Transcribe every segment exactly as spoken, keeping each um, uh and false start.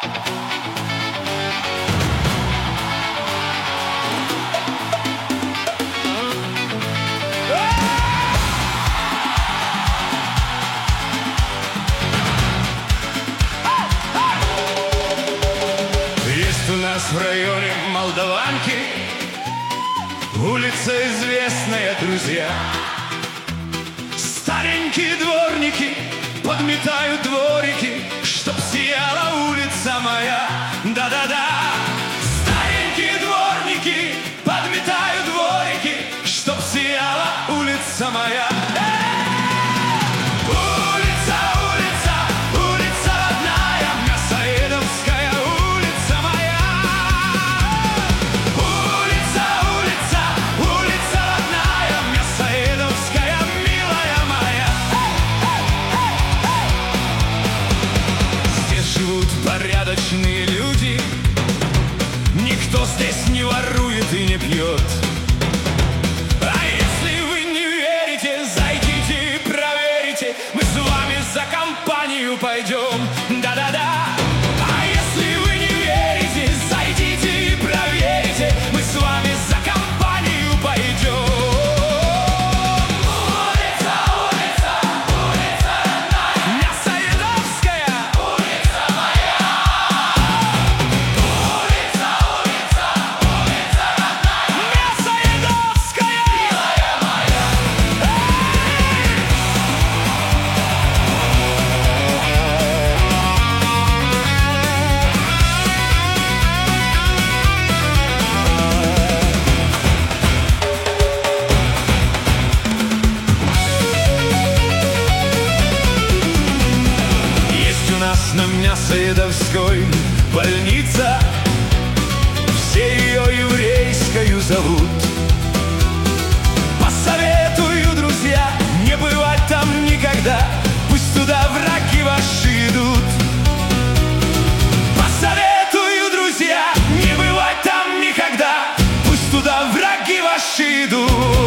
У нас в районе Молдаванки улица известная, друзья. Старенькие дворники подметают дворики, чтоб сияла улица моя. Да-да-да. Старенькие дворники подметают дворики, чтоб сияла улица моя. Порядочные люди, никто здесь не ворует и не пьет. А если вы не верите, зайдите и проверите, мы с вами за компанию пойдем. Да-да-да. А если вы не верите, зайдите и проверите, мы с вами за компанию пойдем. На Мясоедовской больница, все ее еврейскою зовут. Посоветую, друзья, не бывать там никогда, пусть туда враги ваши идут. Посоветую, друзья, не бывать там никогда, пусть туда враги ваши идут.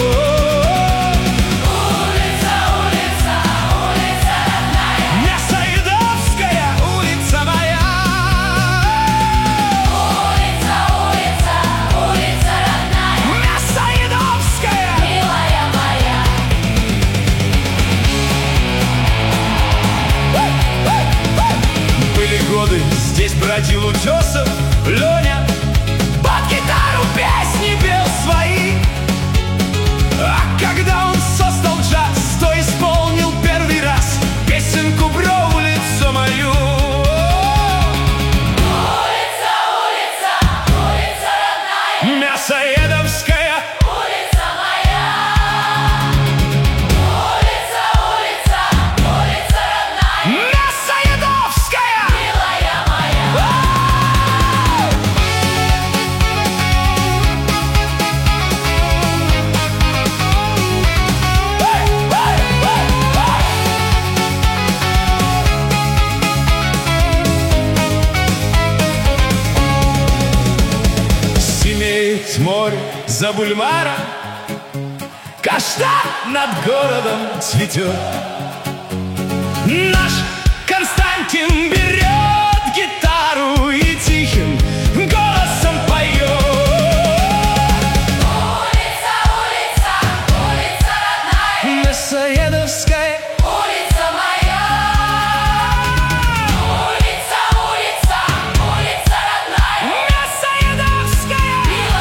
Здесь бродил Утесов Леня, под гитару песни пел свои. А когда он создал джаз, то исполнил первый раз песенку про улицу мою. Улица, улица, улица родная, Мясоедовская улица моя. Улица, улица, улица родная, Мясоедовская. Море за бульваром, каштан над городом цветет. Наш Константин берет гитару и тихим голосом поет. Улица, улица, улица родная, Мясоедовская улица моя. Улица, улица, улица родная, Мясоедовская.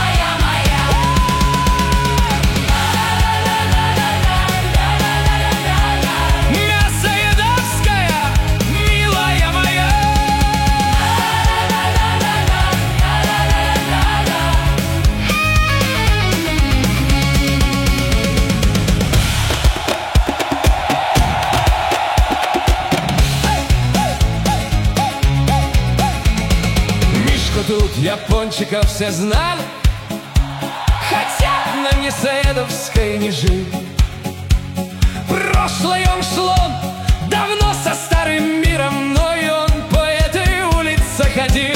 Тут япончиков все знали, хотя на Мясоедовской не жили. Прошлое он шло давно со старым миром, но и он по этой улице ходил.